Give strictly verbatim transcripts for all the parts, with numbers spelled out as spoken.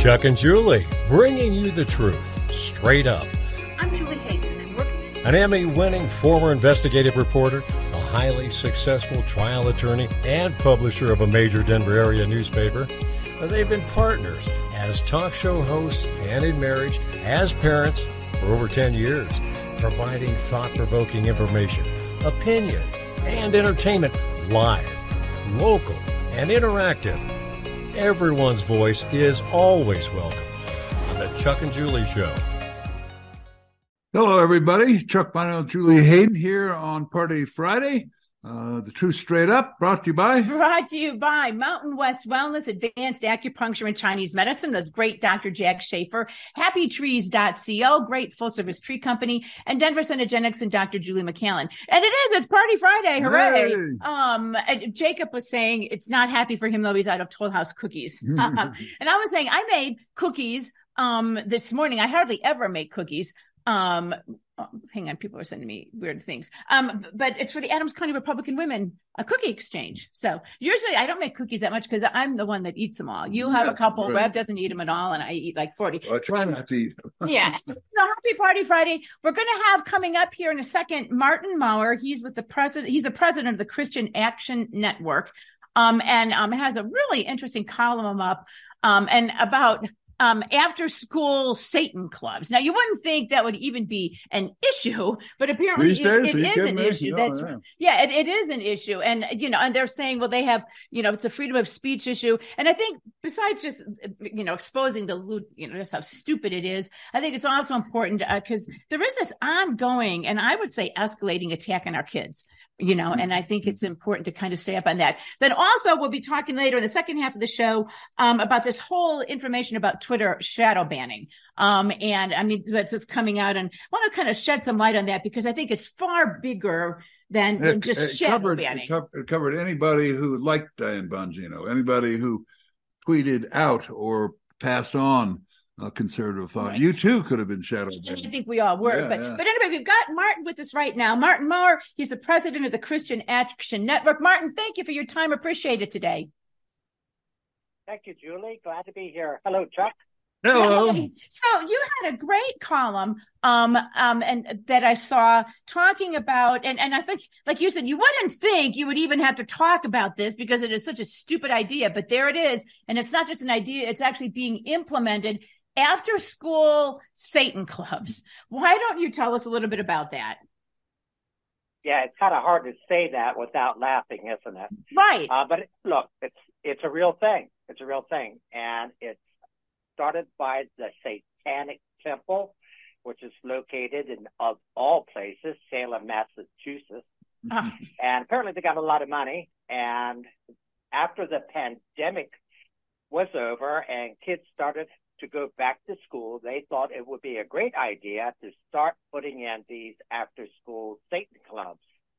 Chuck and Julie, bringing you the truth, straight up. I'm Julie Hayden. I'm working An Emmy-winning former investigative reporter, a highly successful trial attorney, and publisher of a major Denver area newspaper. They've been partners as talk show hosts and in marriage, as parents for over ten years, providing thought-provoking information, opinion, and entertainment live, local, and interactive. Everyone's voice is always welcome on the Chuck and Julie Show. Hello, everybody. Chuck Bono and Julie Hayden here on Party Friday. Uh, the Truth Straight Up, brought to you by? Brought to you by Mountain West Wellness, Advanced Acupuncture and Chinese Medicine with great Doctor Jack Schaefer, happy trees dot co, great full-service tree company, and Denver Synergenics and Doctor Julie McCallan. And it is, it's Party Friday, hooray! Hey. Um, and Jacob was saying it's not happy for him, though he's out of Toll House cookies. um, and I was saying, I made cookies um, this morning. I hardly ever make cookies. Um, oh, hang on, people are sending me weird things. Um, but it's for the Adams County Republican Women a cookie exchange. So usually I don't make cookies that much because I'm the one that eats them all. You have Yeah, a couple, right. Rev doesn't eat them at all, and I eat like forty. Well, I try not to eat. Yeah. So happy Party Friday. We're going to have coming up here in a second, Martin Maurer. He's with the president. He's the president of the Christian Action Network. Um, and, um, has a really interesting column up, um, and about, um, after school Satan clubs. Now you wouldn't think that would even be an issue, but apparently These it, days, it are you is kidding an me? issue. Oh, That's yeah. yeah, it, it is an issue. And, you know, and they're saying, well, they have, you know, it's a freedom of speech issue. And I think besides just, you know, exposing the, you know, just how stupid it is, I think it's also important because uh, there is this ongoing, and I would say escalating attack on our kids, you know, and I think it's important to kind of stay up on that. Then also we'll be talking later in the second half of the show um, about this whole information about Twitter shadow banning. Um, and I mean, that's it's coming out, and I want to kind of shed some light on that because I think it's far bigger than, than It, just it shadow covered, banning. it, covered, it covered anybody who liked Diane Bongino, anybody who tweeted out or passed on uh, conservative thought. Right. You too could have been shadow I banned. think we all were. Yeah, but, yeah. but anyway, we've got Martin with us right now. Martin Maurer, he's the president of the Christian Action Network. Martin, thank you for your time. Appreciate it today. Thank you, Julie. Glad to be here. Hello, Chuck. Hello. Hey, so you had a great column um, um, and that I saw talking about, and, and I think, like you said, you wouldn't think you would even have to talk about this because it is such a stupid idea, but there it is. And it's not just an idea, it's actually being implemented. After school Satan clubs. Why don't you tell us a little bit about that? Yeah, it's kind of hard to say that without laughing, isn't it? Right. Uh, but look, it's it's a real thing. It's a real thing, and it's started by the Satanic Temple, which is located in, of all places, Salem, Massachusetts. Uh, And apparently they got a lot of money. And after the pandemic was over and kids started to go back to school, they thought it would be a great idea to start putting in these after-school Satan clubs.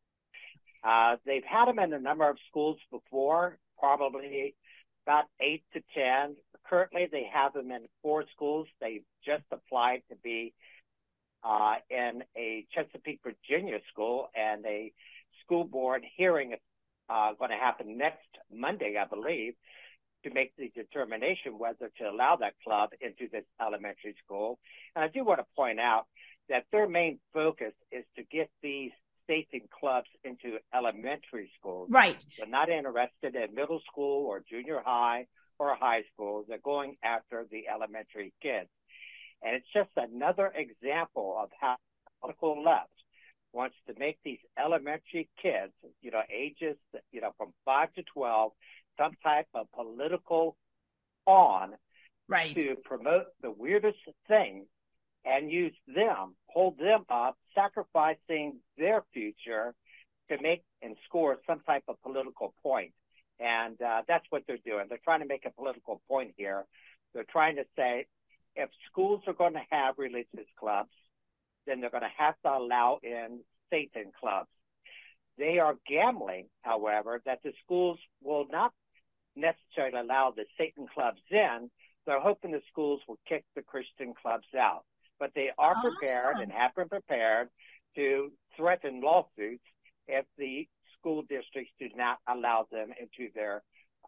Uh, they've had them in a number of schools before, probably about eight to ten. Currently, they have them in four schools. They've just applied to be uh, in a Chesapeake, Virginia school, and a school board hearing is uh, going to happen next Monday, I believe, to make the determination whether to allow that club into this elementary school. And I do want to point out that their main focus is to get these Satan clubs into elementary schools. right. They're not interested in middle school or junior high or high school. They're going after the elementary kids. And it's just another example of how the political left wants to make these elementary kids, you know, ages, you know, from five to twelve, some type of political pawn Right. to promote the weirdest thing and use them, hold them up, sacrificing their future to make and score some type of political point. And uh, that's what they're doing. They're trying to make a political point here. They're trying to say if schools are going to have religious clubs, then they're going to have to allow in Satan clubs. They are gambling, however, that the schools will not necessarily allow the Satan clubs in. They're hoping the schools will kick the Christian clubs out. But they are prepared Oh. and have been prepared to threaten lawsuits if the school districts do not allow them into their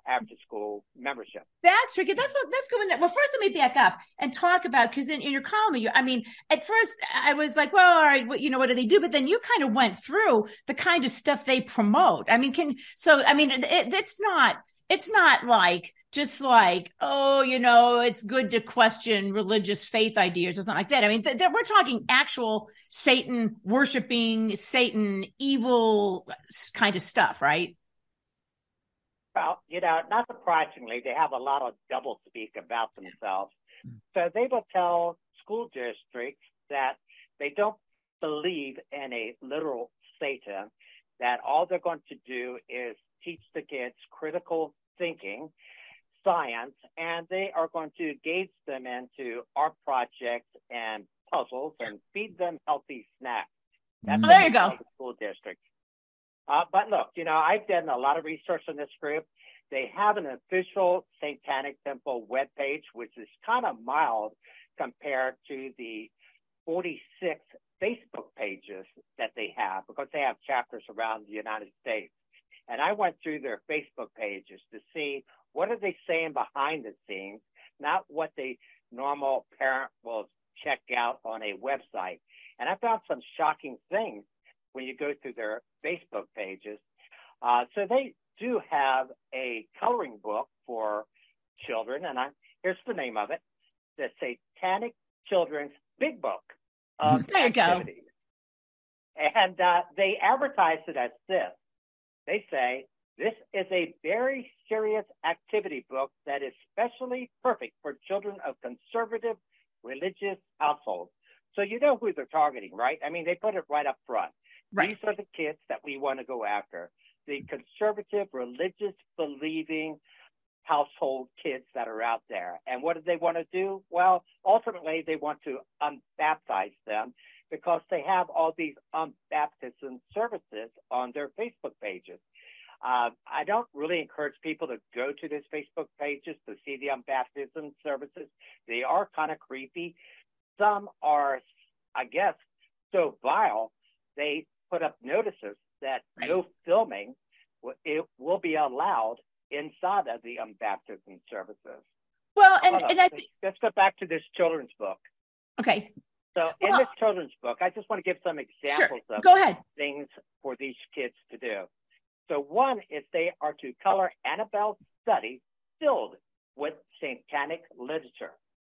after-school membership. That's tricky. That's that's going. Well, first let me back up and talk about, because in, in your column, you, I mean, at first I was like, well, all right, what, you know, what do they do? But then you kind of went through the kind of stuff they promote. I mean, can so I mean, it, it's not it's not like just like, oh, you know, it's good to question religious faith ideas or something like that. I mean, th- th- we're talking actual Satan worshiping, Satan evil kind of stuff, right? Well, you know, not surprisingly, they have a lot of doublespeak about themselves. So they will tell school districts that they don't believe in a literal Satan, that all they're going to do is teach the kids critical thinking, science, and they are going to engage them into art projects and puzzles and feed them healthy snacks. That's Oh, what there you they tell go. the school district. Uh, but look, you know, I've done a lot of research on this group. They have an official Satanic Temple webpage, which is kind of mild compared to the forty-six Facebook pages that they have, because they have chapters around the United States. And I went through their Facebook pages to see what are they saying behind the scenes, not what the normal parent will check out on a website. And I found some shocking things when you go through their Facebook pages. Uh, so they do have a coloring book for children, and I, here's the name of it, the Satanic Children's Big Book of There you go. Activities. And uh, they advertise it as this. They say, this is a very serious activity book that is specially perfect for children of conservative religious households. So you know who they're targeting, right? I mean, they put it right up front. Right. These are the kids that we want to go after, the conservative, religious, believing household kids that are out there. And what do they want to do? Well, ultimately, they want to unbaptize them, because they have all these unbaptism services on their Facebook pages. Uh, I don't really encourage people to go to these Facebook pages to see the unbaptism services. They are kind of creepy. Some are, I guess, so vile, they put up notices that Right. no filming it will be allowed inside of the unbaptism services. Well, and, Hold on. and I think, Let's go back to this children's book. okay, So in Well- this children's book, I just want to give some examples sure, of go ahead. things for these kids to do. So one is they are to color Annabelle's study filled with satanic literature.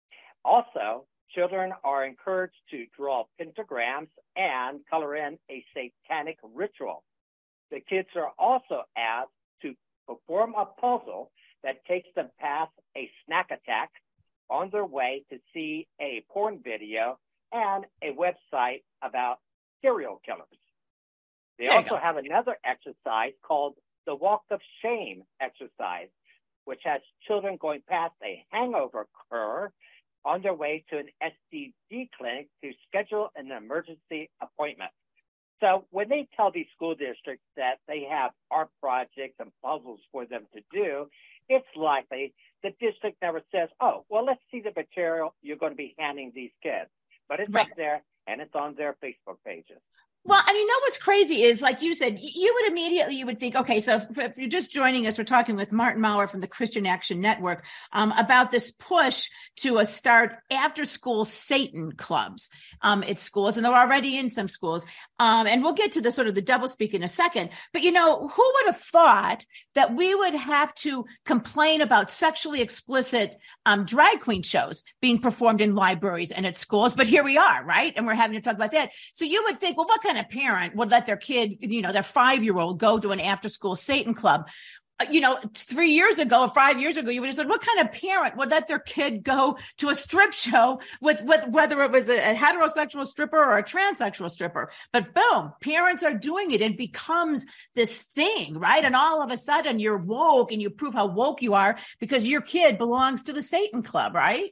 Also, children are encouraged to draw pentagrams and color in a satanic ritual. The kids are also asked to perform a puzzle that takes them past a snack attack, on their way to see a porn video and a website about serial killers. They There you also go. have another exercise called the Walk of Shame exercise, which has children going past a hangover cure on their way to an S T D clinic to schedule an emergency appointment. So when they tell these school districts that they have art projects and puzzles for them to do, it's likely the district never says, oh, well, let's see the material you're going to be handing these kids. But it's Right. up there, and it's on their Facebook pages. Well, and you know what's crazy is, like you said, you would immediately, you would think, okay, so if, if you're just joining us, we're talking with Martin Maurer from the Christian Action Network um, about this push to uh, start after-school Satan clubs um, at schools, and they're already in some schools. Um, and we'll get to the sort of the doublespeak in a second. But, you know, who would have thought that we would have to complain about sexually explicit um, drag queen shows being performed in libraries and at schools? But here we are, right? And we're having to talk about that. So you would think, well, what kind of parent would let their kid, you know, their five-year-old go to an after-school Satan club? Uh, You know, three years ago or five years ago, you would have said, what kind of parent would let their kid go to a strip show with, with whether it was a, a heterosexual stripper or a transsexual stripper? But boom, parents are doing it. It becomes this thing, right? And all of a sudden you're woke, and you prove how woke you are because your kid belongs to the Satan club, right?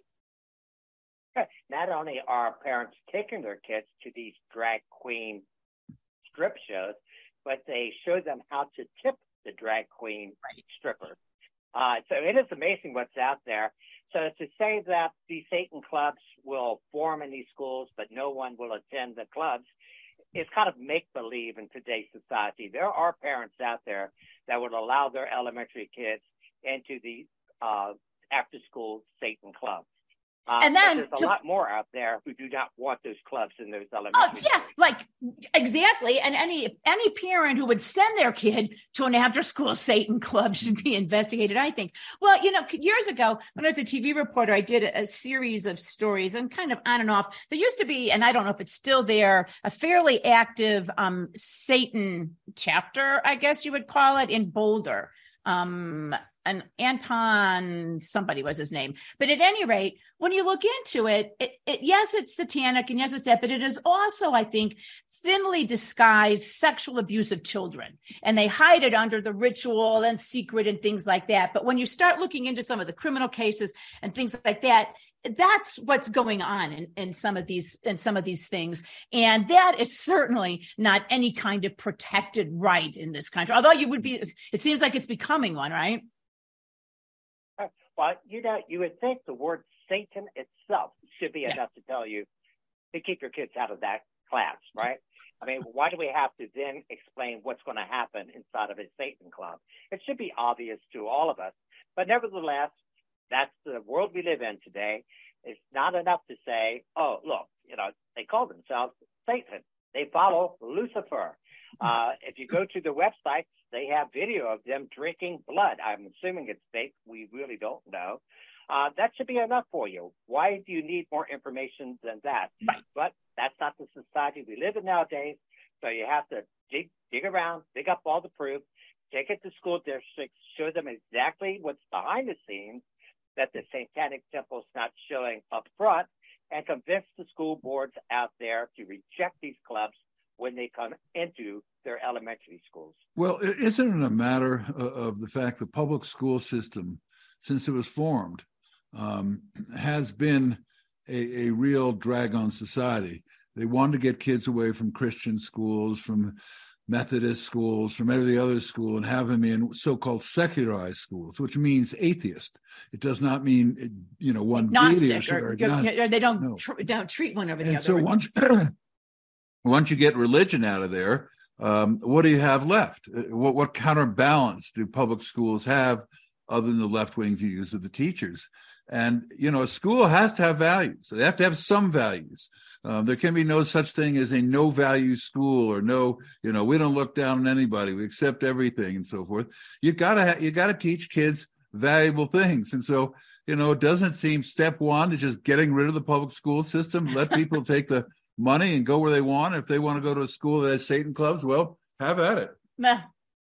Not only are parents taking their kids to these drag queen strip shows, but they show them how to tip the drag queen Right. strippers. Uh, so it is amazing what's out there. So to say that these Satan clubs will form in these schools, but no one will attend the clubs, is kind of make-believe in today's society. There are parents out there that would allow their elementary kids into the uh, after-school Satan clubs. Uh, and then there's a to, lot more out there who do not want those clubs in those elementary oh yeah, schools. like exactly. And any any parent who would send their kid to an after-school Satan club should be investigated, I think. Well, you know, years ago when I was a T V reporter, I did a, a series of stories and kind of on and off. There used to be, and I don't know if it's still there, a fairly active um, Satan chapter, I guess you would call it, in Boulder. Um, and Anton, somebody was his name. But at any rate, when you look into it, it, it, yes, it's satanic and yes, it's that, but it is also, I think, thinly disguised sexual abuse of children. And they hide it under the ritual and secret and things like that. But when you start looking into some of the criminal cases and things like that, that's what's going on in, in some of these, in some of these things. And that is certainly not any kind of protected right in this country. Although you would be, it seems like it's becoming one, right? Well, you know, you would think the word Satan itself should be yeah. enough to tell you to keep your kids out of that class, right? I mean, why do we have to then explain what's going to happen inside of a Satan club? It should be obvious to all of us. But nevertheless, that's the world we live in today. It's not enough to say, oh, look, you know, they call themselves Satan. They follow Lucifer. Uh, if you go to the website, they have video of them drinking blood. I'm assuming it's fake. We really don't know. Uh, that should be enough for you. Why do you need more information than that? Right. But that's not the society we live in nowadays. So you have to dig, dig around, dig up all the proof, take it to school districts, show them exactly what's behind the scenes that the Satanic Temple is not showing up front, and convince the school boards out there to reject these clubs when they come into their elementary schools. Well, isn't it a matter of the fact the public school system, since it was formed, um, has been a, a real drag on society? They wanted to get kids away from Christian schools, from Methodist schools, from every other school, and have them in so-called secularized schools, which means atheist. It does not mean, you know, one agnostic, or, or, or, or they don't no. tr- don't treat one over the and other. So once once you get religion out of there, um, what do you have left? What what counterbalance do public schools have other than the left-wing views of the teachers? And, you know, a school has to have values. They have to have some values. Um, there can be no such thing as a no-value school, or no, you know, we don't look down on anybody. We accept everything and so forth. You gotta ha- you gotta teach kids valuable things. And so, you know, it doesn't seem step one is just getting rid of the public school system. Let people take the money and go where they want. If they want to go to a school that has Satan clubs, well, have at it. Meh.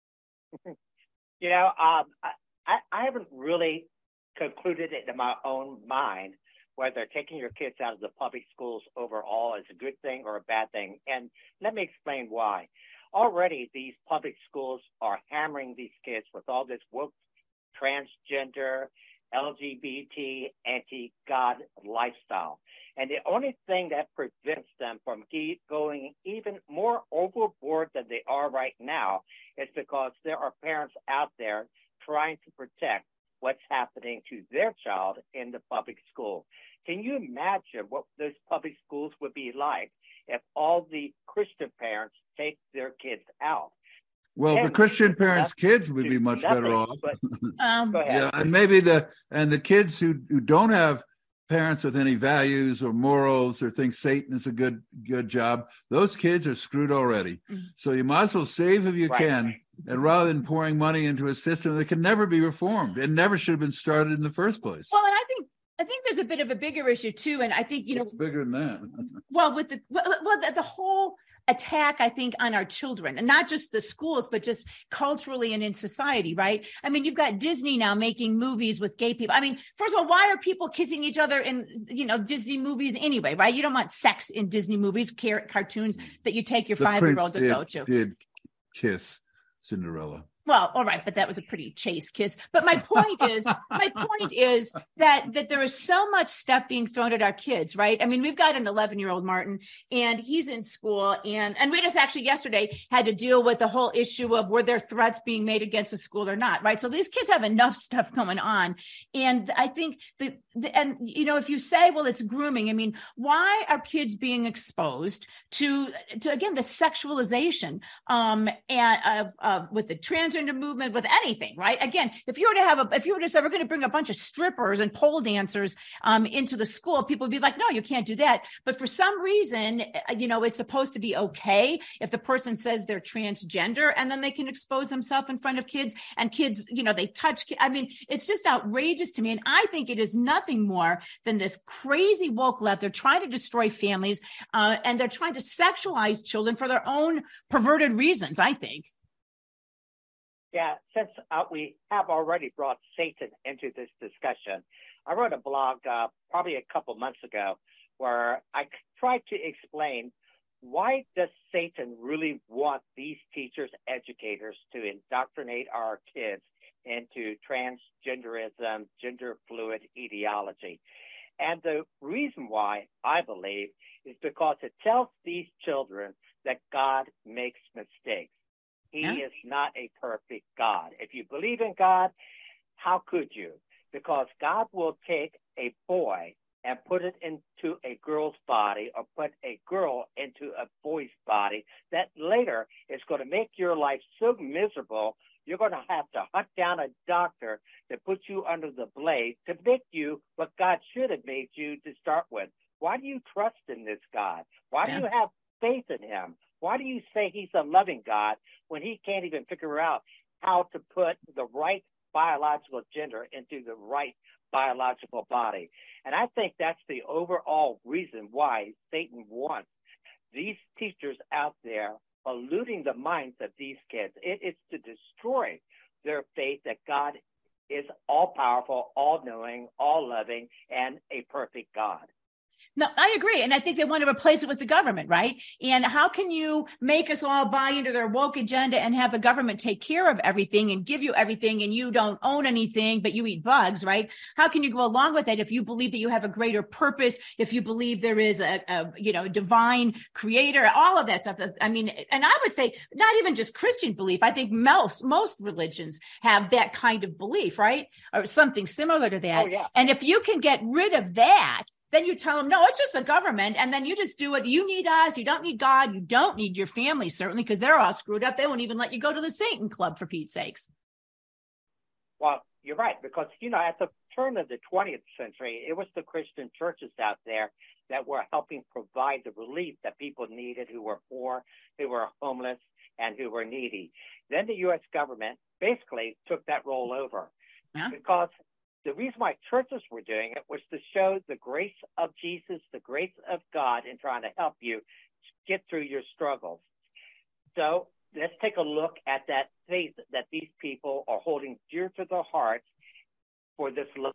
You know, um, I, I haven't really concluded it in my own mind whether taking your kids out of the public schools overall is a good thing or a bad thing. And let me explain why. Already, these public schools are hammering these kids with all this woke, transgender, L G B T, anti-God lifestyle. And the only thing that prevents them from keep going even more overboard than they are right now is because there are parents out there trying to protect what's happening to their child in the public school. Can you imagine what those public schools would be like if all the Christian parents take their kids out? Well, And the Christian parents' nothing- kids would be much nothing, better off. But, Um, go ahead. Yeah, and maybe the and the kids who, who don't have parents with any values or morals or think Satan is a good good job, those kids are screwed already. Mhm. So you might as well save if you Right. can, and rather than pouring money into a system that can never be reformed, it never should have been started in the first place. well, and I think I think there's a bit of a bigger issue too, and I think you know, It's bigger than that. well, with the well, well the, the whole attack, I think, on our children, and not just the schools, but just culturally and in society, right? I mean, you've got Disney now making movies with gay people. I mean, first of all, why are people kissing each other in, you know, Disney movies anyway, right? You don't want sex in Disney movies, car- cartoons that you take your The five-year-old prince to go did, to. did kiss Cinderella. Well, all right, but that was a pretty chaste kiss. But my point is, my point is that that there is so much stuff being thrown at our kids, right? I mean, we've got an eleven-year-old Martin, and he's in school, and and we just actually yesterday had to deal with the whole issue of were there threats being made against the school or not, right? So these kids have enough stuff going on, and I think that, the, and you know, if you say, well, it's grooming, I mean, why are kids being exposed to, to again, the sexualization um, and of, of with the trans transgender movement with anything, right? Again, if you were to have a, if you were to say we're going to bring a bunch of strippers and pole dancers um, into the school, people would be like, no, you can't do that. But for some reason, you know, it's supposed to be okay if the person says they're transgender, and then they can expose themselves in front of kids, and kids, you know, they touch. I mean, it's just outrageous to me. And I think it is nothing more than this crazy woke left. They're trying to destroy families, uh, and they're trying to sexualize children for their own perverted reasons, I think. Yeah, since uh, we have already brought Satan into this discussion, I wrote a blog uh, probably a couple months ago where I tried to explain why does Satan really want these teachers, educators to indoctrinate our kids into transgenderism, gender fluid ideology. And the reason why, I believe, is because it tells these children that God makes mistakes. He yeah. is not a perfect God. If you believe in God, how could you? Because God will take a boy and put it into a girl's body, or put a girl into a boy's body, that later is going to make your life so miserable, you're going to have to hunt down a doctor to put you under the blade to make you what God should have made you to start with. Why do you trust in this God? Why yeah. do you have faith in him? Why do you say he's a loving God when he can't even figure out how to put the right biological gender into the right biological body? And I think that's the overall reason why Satan wants these teachers out there polluting the minds of these kids. It, it's to destroy their faith that God is all-powerful, all-knowing, all-loving, and a perfect God. No, I agree. And I think they want to replace it with the government, right? And how can you make us all buy into their woke agenda and have the government take care of everything and give you everything, and you don't own anything, but you eat bugs, right? How can you go along with it if you believe that you have a greater purpose, if you believe there is a, a you know, divine creator, all of that stuff? I mean, and I would say not even just Christian belief. I think most, most religions have that kind of belief, right? Or something similar to that. Oh, yeah. And if you can get rid of that, then you tell them, no, it's just the government. And then you just do it. You need us. You don't need God. You don't need your family, certainly, because they're all screwed up. They won't even let you go to the Satan Club, for Pete's sakes. Well, you're right, because, you know, at the turn of the twentieth century, it was the Christian churches out there that were helping provide the relief that people needed, who were poor, who were homeless, and who were needy. Then the U S government basically took that role over yeah. because the reason why churches were doing it was to show the grace of Jesus, the grace of God in trying to help you get through your struggles. So let's take a look at that faith that these people are holding dear to their hearts for this love.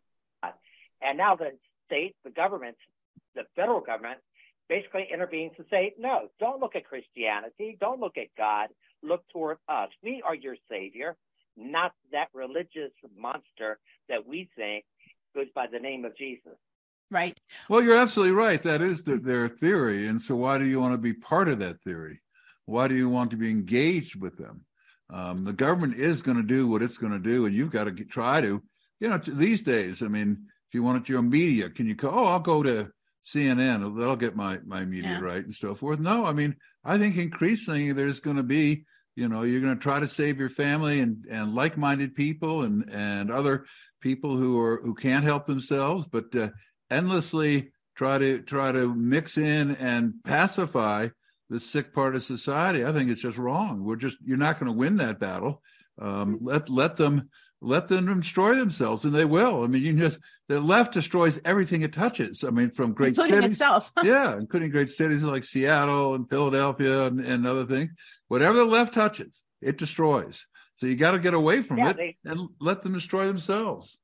And now the state, the government, the federal government, basically intervenes to say, no, don't look at Christianity. Don't look at God. Look toward us. We are your Savior, not that religious monster that we think goes by the name of Jesus. Right. Well, you're absolutely right. That is the, their theory. And so why do you want to be part of that theory? Why do you want to be engaged with them? Um, the government is going to do what it's going to do, and you've got to get, try to, you know, these days, I mean, if you want your media, can you go, oh, I'll go to C N N, that'll get my, my media yeah. right and so forth. No, I mean, I think increasingly there's going to be, you know, you're going to try to save your family and, and like-minded people and, and other people who are who can't help themselves, but uh, endlessly try to try to mix in and pacify the sick part of society. I think it's just wrong. We're just you're not going to win that battle. Um, let let them let them destroy themselves, and they will. I mean, you just the left destroys everything it touches. I mean, from great including cities, itself. yeah, including great cities like Seattle and Philadelphia and, and other things. Whatever the left touches, it destroys. So you got to get away from yeah, it they, and let them destroy themselves.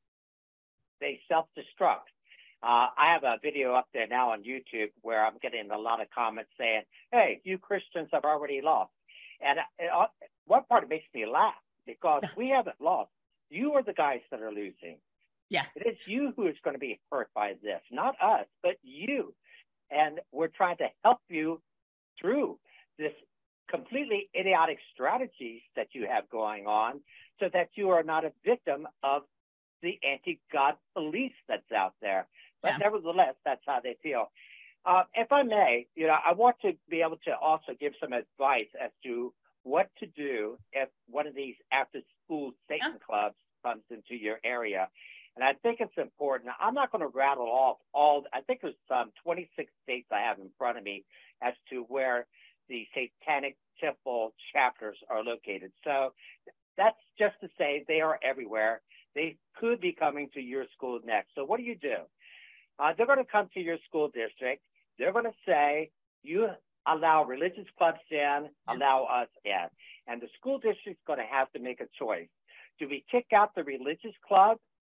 They self-destruct. Uh, I have a video up there now on YouTube where I'm getting a lot of comments saying, hey, you Christians have already lost. And uh, one part makes me laugh because we haven't lost. You are the guys that are losing. Yeah. It is you who is going to be hurt by this, not us, but you. And we're trying to help you through this completely idiotic strategies that you have going on so that you are not a victim of the anti-God belief that's out there. But yeah. nevertheless, that's how they feel. Uh, if I may, you know, I want to be able to also give some advice as to what to do if one of these after-school Satan clubs comes into your area. And I think it's important. I'm not going to rattle off all, I think there's um, twenty-six states I have in front of me as to where the Satanic Temple chapters are located. So that's just to say they are everywhere. They could be coming to your school next. So what do you do? Uh, they're going to come to your school district. They're going to say, you allow religious clubs in, allow us in. And the school district's going to have to make a choice. Do we kick out the religious club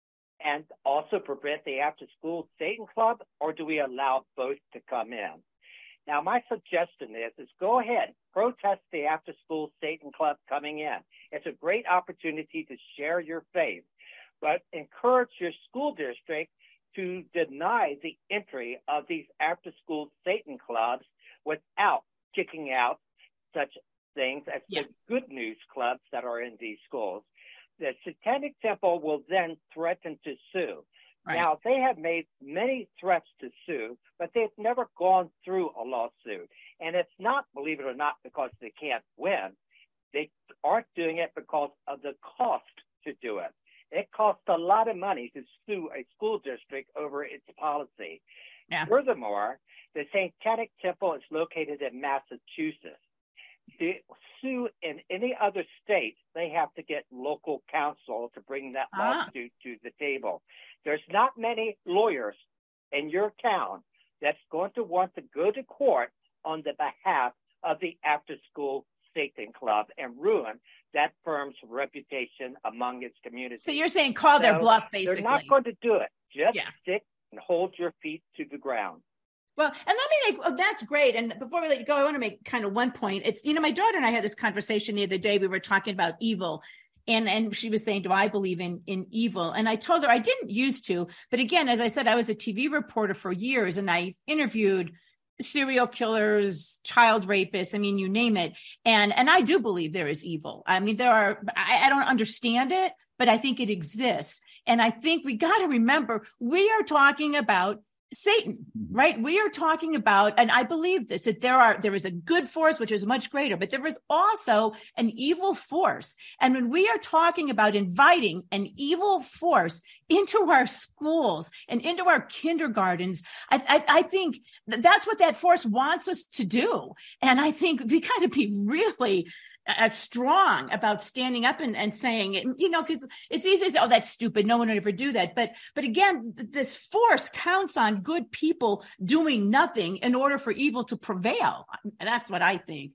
and also prevent the after-school Satan club, or do we allow both to come in? Now, my suggestion is, is go ahead, protest the after-school Satan club coming in. It's a great opportunity to share your faith, but encourage your school district to deny the entry of these after-school Satan clubs without kicking out such things as yeah. the good news clubs that are in these schools. The Satanic Temple will then threaten to sue. Right. Now, they have made many threats to sue, but they've never gone through a lawsuit. And it's not, believe it or not, because they can't win. They aren't doing it because of the cost to do it. It costs a lot of money to sue a school district over its policy. Yeah. Furthermore, the Satanic Temple is located in Massachusetts. To sue in any other state, they have to get local counsel to bring that ah. lawsuit to the table. There's not many lawyers in your town that's going to want to go to court on the behalf of the after-school Satan club and ruin that firm's reputation among its community. So you're saying call so their bluff, basically. They're not going to do it. Just yeah. stick and hold your feet to the ground. Well, and let me make, oh, that's great. And before we let you go, I want to make kind of one point. It's, you know, my daughter and I had this conversation the other day. We were talking about evil. And and she was saying, do I believe in, in evil? And I told her I didn't used to. But again, as I said, I was a T V reporter for years and I interviewed serial killers, child rapists. I mean, you name it. And and I do believe there is evil. I mean, there are, I, I don't understand it, but I think it exists. And I think we got to remember, we are talking about Satan, right? We are talking about, and I believe this, that there are, there is a good force, which is much greater, but there is also an evil force. And when we are talking about inviting an evil force into our schools and into our kindergartens, I, I, I think that that's what that force wants us to do. And I think we got to be really Uh, strong about standing up and, and saying it, you know, because it's easy to say, oh, that's stupid. No one would ever do that. But but again, this force counts on good people doing nothing in order for evil to prevail. That's what I think.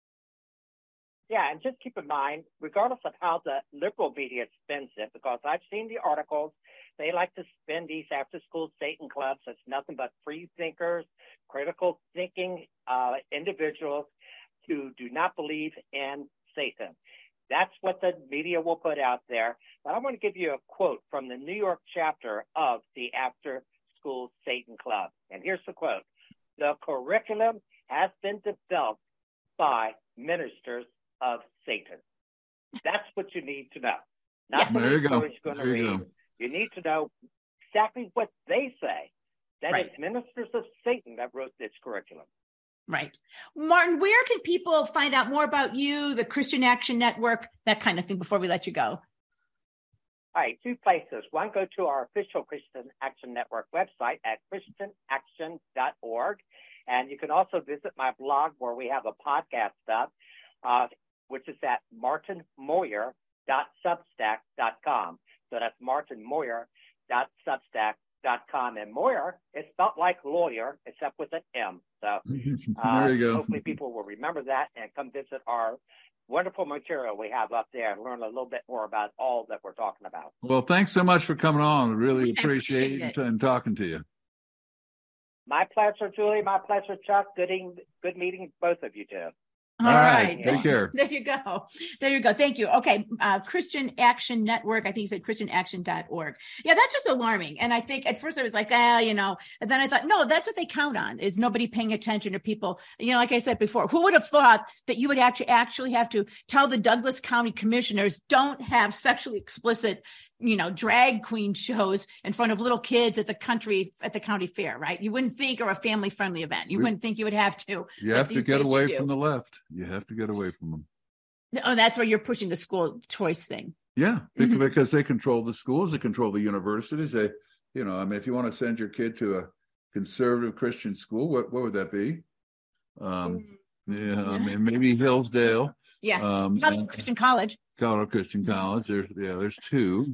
Yeah, and just keep in mind, regardless of how the liberal media spins it, because I've seen the articles, they like to spin these after-school Satan clubs as nothing but free thinkers, critical thinking uh, individuals who do not believe in Satan. That's what the media will put out there. But I want to give you a quote from the New York chapter of the After School Satan Club. And here's the quote. The curriculum has been developed by ministers of Satan. That's what you need to know. Not yeah. There you go. You're going to there read. You, go. You need to know exactly what they say. That right. it's ministers of Satan that wrote this curriculum. Right. Martin, where can people find out more about you, the Christian Action Network, that kind of thing before we let you go? All right, two places. One, go to our official Christian Action Network website at christian action dot org. And you can also visit my blog where we have a podcast up, uh, which is at martin moyer dot substack dot com. So that's martin moyer dot substack dot com. And Moyer is spelled like lawyer, except with an M. So uh, there you go. Hopefully people will remember that and come visit our wonderful material we have up there and learn a little bit more about all that we're talking about. Well, thanks so much for coming on. Really I appreciate, appreciate it and talking to you. My pleasure, Julie. My pleasure, Chuck. Good, in, good meeting both of you two. All, All right. right. Take care. There you go. There you go. Thank you. Okay. Uh, Christian Action Network. I think you said christian action dot org. Yeah, that's just alarming. And I think at first I was like, ah, you know, and then I thought, no, that's what they count on is nobody paying attention to people. You know, like I said before, who would have thought that you would actually actually have to tell the Douglas County commissioners don't have sexually explicit, you know, drag queen shows in front of little kids at the country, at the county fair, right? You wouldn't think, or a family friendly event. You we, wouldn't think you would have to. You have to get away from the left. You have to get away from them. Oh, that's where you're pushing the school choice thing. Yeah, because, Mm-hmm. because they control the schools, they control the universities. They, you know, I mean, if you want to send your kid to a conservative Christian school, what what would that be? Um, yeah, I mean, maybe Hillsdale. Yeah, um, Colorado Christian College. Colorado Christian College. There's yeah, there's two,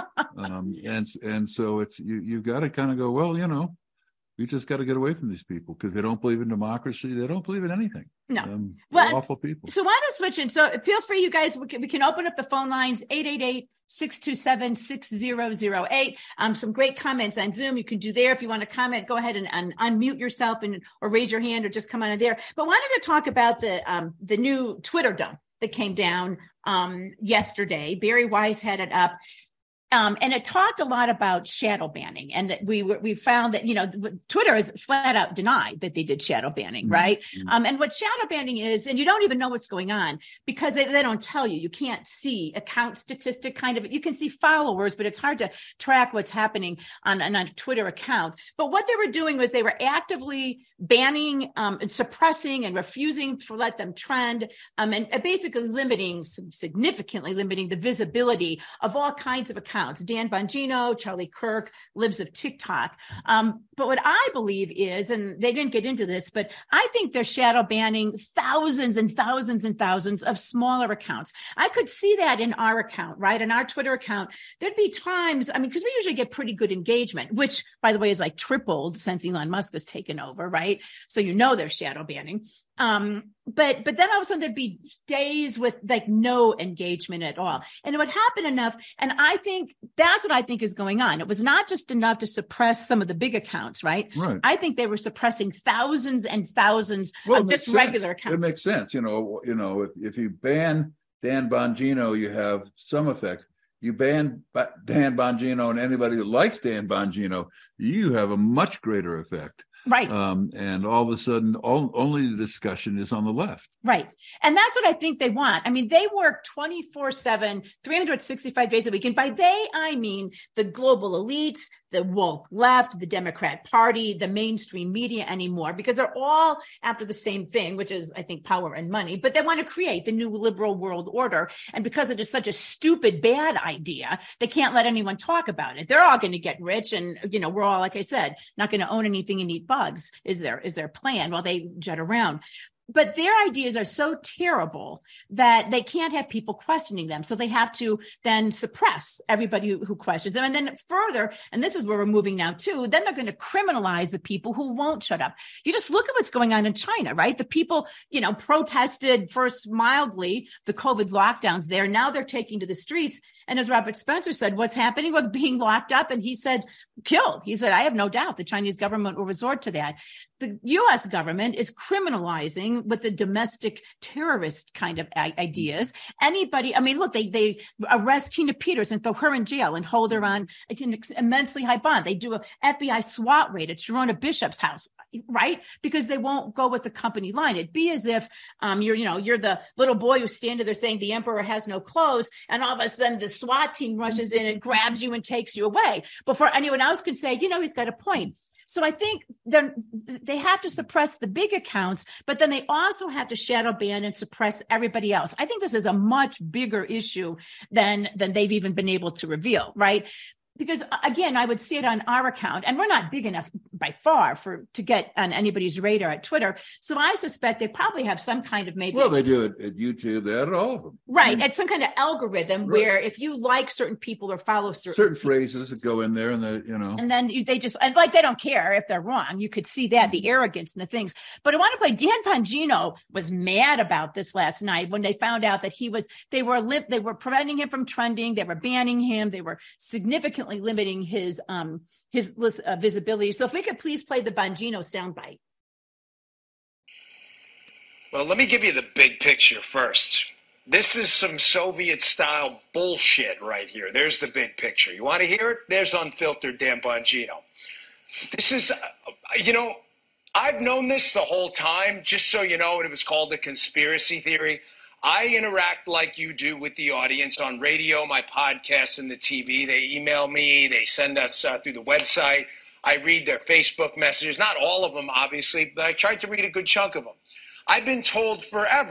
um, and and so it's you you've got to kind of go, well, you know, we just got to get away from these people because they don't believe in democracy. They don't believe in anything. No, um, well, awful people. So why don't switch in? So feel free, you guys. We can, we can open up the phone lines eight eight eight, six two seven, six zero zero eight. Um, some great comments on Zoom. You can do there if you want to comment. Go ahead and, and unmute yourself and or raise your hand or just come on in there. But wanted to talk about the um the new Twitter dump that came down um yesterday. Bari Weiss had it up. Um, and it talked a lot about shadow banning, and that we we found that, you know, Twitter has flat out denied that they did shadow banning, right? Mm-hmm. Um, and what shadow banning is, and you don't even know what's going on because they, they don't tell you. You can't see account statistic kind of, you can see followers, but it's hard to track what's happening on, on a Twitter account. But what they were doing was they were actively banning um, and suppressing and refusing to let them trend, um, and basically limiting, significantly limiting the visibility of all kinds of accounts. Dan Bongino, Charlie Kirk, Libs of TikTok. Um, but what I believe is, and they didn't get into this, but I think they're shadow banning thousands and thousands and thousands of smaller accounts. I could see that in our account, right? In our Twitter account, there'd be times, I mean, because we usually get pretty good engagement, which, by the way, is like tripled since Elon Musk has taken over, right? So you know they're shadow banning. Um, but, but then all of a sudden there'd be days with like no engagement at all. And it would happen enough. And I think that's what I think is going on. It was not just enough to suppress some of the big accounts, right? Right. I think they were suppressing thousands and thousands well, of just regular accounts. It makes sense. You know, you know, if, if you ban Dan Bongino, you have some effect. You ban Dan Bongino and anybody who likes Dan Bongino, you have a much greater effect. Right. Um, and all of a sudden, all, only the discussion is on the left. Right. And that's what I think they want. I mean, they work twenty-four seven, three hundred sixty-five days a week. And by they, I mean the global elites, the woke left, the Democrat Party, the mainstream media anymore, because they're all after the same thing, which is, I think, power and money. But they want to create the new liberal world order. And because it is such a stupid, bad idea, they can't let anyone talk about it. They're all going to get rich. And, you know, we're all, like I said, not going to own anything and eat bugs is their, is their plan while they jet around. But their ideas are so terrible that they can't have people questioning them. So they have to then suppress everybody who, who questions them. And then further, and this is where we're moving now too, then they're going to criminalize the people who won't shut up. You just look at what's going on in China, right? The people, you know, protested first mildly the COVID lockdowns there. Now they're taking to the streets. And as Robert Spencer said, what's happening with being locked up? And he said, killed. He said, I have no doubt the Chinese government will resort to that. The U S government is criminalizing with the domestic terrorist kind of ideas. Anybody, I mean, look, they they arrest Tina Peters and throw her in jail and hold her on an immensely high bond. They do a F B I SWAT raid at Sharona Bishop's house, right? Because they won't go with the company line. It'd be as if um, you're, you know, you're the little boy who's standing there saying the emperor has no clothes, and all of a sudden the SWAT team rushes in and grabs you and takes you away before anyone else can say, you know, he's got a point. So I think they have to suppress the big accounts, but then they also have to shadow ban and suppress everybody else. I think this is a much bigger issue than, than they've even been able to reveal, right? Because again, I would see it on our account, and we're not big enough by far for to get on anybody's radar at Twitter. So I suspect they probably have some kind of maybe. Well, they do it at YouTube. They had all of them, right? I mean, it's some kind of algorithm right. where if you like certain people or follow certain certain people, phrases that go in there, and the you know, and then you, they just and like they don't care if they're wrong. You could see that the arrogance and the things. But I want to play. Dan Bongino was mad about this last night when they found out that he was. They were li- They were preventing him from trending. They were banning him. They were significantly limiting his um his uh, visibility. So if we could please play the Bongino soundbite. Well, let me give you the big picture first. This is some Soviet-style bullshit right here. There's the big picture. You want to hear it? There's unfiltered Dan Bongino. This is, uh, you know, I've known this the whole time, just so you know, and it was called a conspiracy theory. I interact like you do with the audience on radio, my podcasts, and the T V. They email me. They send us uh, through the website. I read their Facebook messages. Not all of them, obviously, but I tried to read a good chunk of them. I've been told forever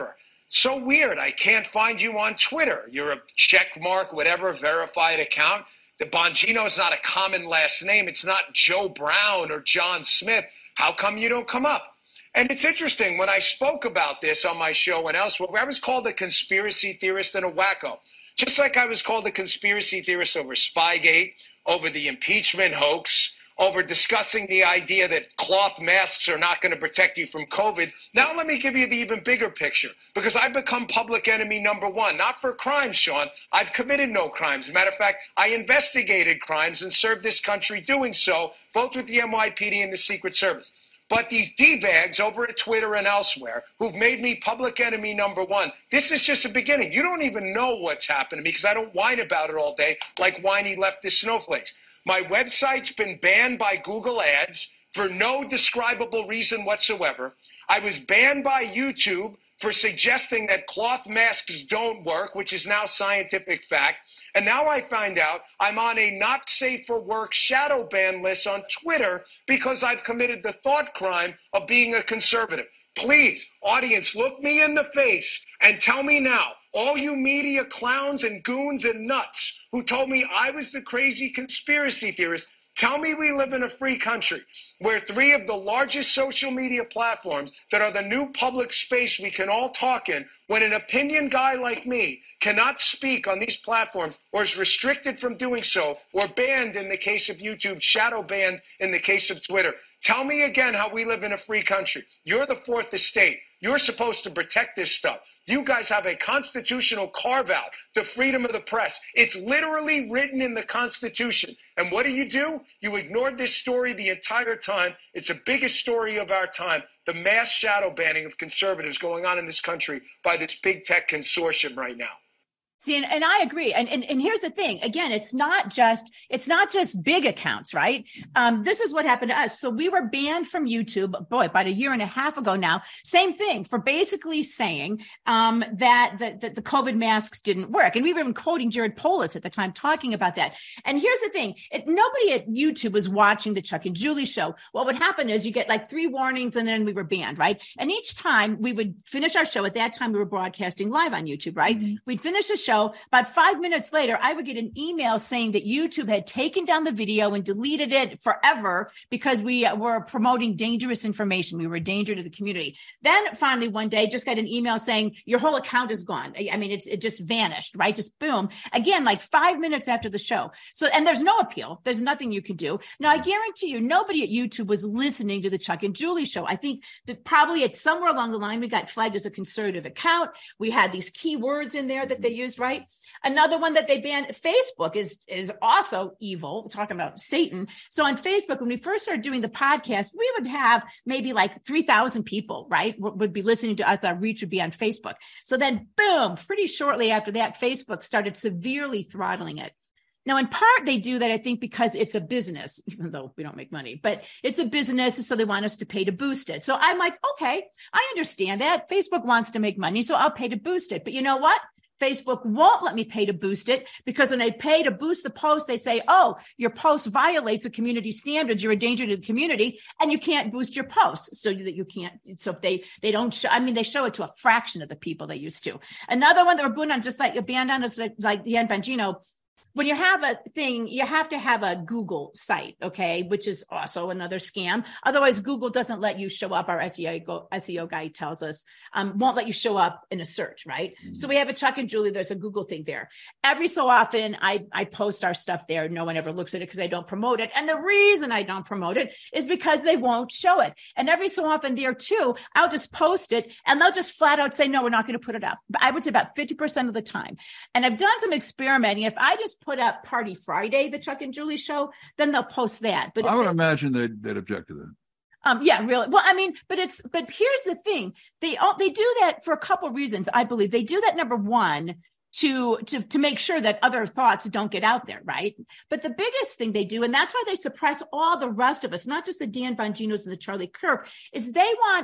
So weird. I can't find you on Twitter. You're a check mark, whatever, verified account. The Bongino is not a common last name. It's not Joe Brown or John Smith. How come you don't come up? And it's interesting, when I spoke about this on my show and elsewhere, I was called a conspiracy theorist and a wacko. Just like I was called a conspiracy theorist over Spygate, over the impeachment hoax, over discussing the idea that cloth masks are not going to protect you from COVID. Now let me give you the even bigger picture, because I've become public enemy number one, not for crimes, Sean. I've committed no crimes. As a matter of fact, I investigated crimes and served this country doing so, both with the N Y P D and the Secret Service. But these D-bags over at Twitter and elsewhere who've made me public enemy number one, this is just a beginning. You don't even know what's happened to me because I don't whine about it all day like whiny leftist snowflakes. My website's been banned by Google Ads for no describable reason whatsoever. I was banned by YouTube for suggesting that cloth masks don't work, which is now scientific fact. And now I find out I'm on a not safe for work shadow ban list on Twitter because I've committed the thought crime of being a conservative. Please, audience, look me in the face and tell me now, all you media clowns and goons and nuts who told me I was the crazy conspiracy theorist, tell me we live in a free country where three of the largest social media platforms that are the new public space we can all talk in, when an opinion guy like me cannot speak on these platforms or is restricted from doing so or banned in the case of YouTube, shadow banned in the case of Twitter. Tell me again how we live in a free country. You're the fourth estate. You're supposed to protect this stuff. You guys have a constitutional carve-out to freedom of the press. It's literally written in the Constitution. And what do you do? You ignored this story the entire time. It's the biggest story of our time, the mass shadow banning of conservatives going on in this country by this big tech consortium right now. See, and, and I agree. And, and and here's the thing. Again, it's not just it's not just big accounts, right? Um, this is what happened to us. So we were banned from YouTube, boy, about a year and a half ago now. Same thing, for basically saying um, that, that, that the COVID masks didn't work. And we were even quoting Jared Polis at the time talking about that. And here's the thing. It, nobody at YouTube was watching the Chuck and Julie show. What would happen is you get like three warnings and then we were banned, right? And each time we would finish our show, at that time we were broadcasting live on YouTube, right? Mm-hmm. We'd finish the show. About five minutes later, I would get an email saying that YouTube had taken down the video and deleted it forever because we were promoting dangerous information. We were a danger to the community. Then finally one day, just got an email saying your whole account is gone. I mean, it's it just vanished, right? Just boom. Again, like five minutes after the show. So, and there's no appeal. There's nothing you can do. Now, I guarantee you, nobody at YouTube was listening to the Chuck and Julie show. I think that probably at somewhere along the line, we got flagged as a conservative account. We had these keywords in there that they used, right? Another one that they banned, Facebook is, is also evil. We're talking about Satan. So on Facebook, when we first started doing the podcast, we would have maybe like three thousand people, right? Would be listening to us. Our reach would be on Facebook. So then boom, pretty shortly after that, Facebook started severely throttling it. Now, in part, they do that, I think, because it's a business, even though we don't make money, but it's a business, so they want us to pay to boost it. So I'm like, okay, I understand that. Facebook wants to make money, so I'll pay to boost it. But you know what? Facebook won't let me pay to boost it, because when I pay to boost the post, they say, oh, your post violates the community standards. You're a danger to the community and you can't boost your posts, so that you can't. So if they, they don't show, I mean, they show it to a fraction of the people they used to. Another one that we're banned on, just like you're banned on, is like, like Dan Bongino. When you have a thing, you have to have a Google site, okay, which is also another scam. Otherwise, Google doesn't let you show up. Our S E O, S E O guy tells us, um, won't let you show up in a search, right? Mm-hmm. So we have a Chuck and Julie. There's a Google thing there. Every so often, I, I post our stuff there. No one ever looks at it because I don't promote it. And the reason I don't promote it is because they won't show it. And every so often there too, I'll just post it and they'll just flat out say, no, we're not going to put it up. But I would say about fifty percent of the time. And I've done some experimenting. If I just put up Party Friday, the Chuck and Julie show, then they'll post that. But I would they, imagine they'd, they'd object to that. Um, yeah, really. Well, I mean, but it's, but here's the thing. They all, they do that for a couple of reasons. I believe they do that, number one, to, to, to make sure that other thoughts don't get out there. Right. But the biggest thing they do, and that's why they suppress all the rest of us, not just the Dan Bonginos and the Charlie Kirk, is they want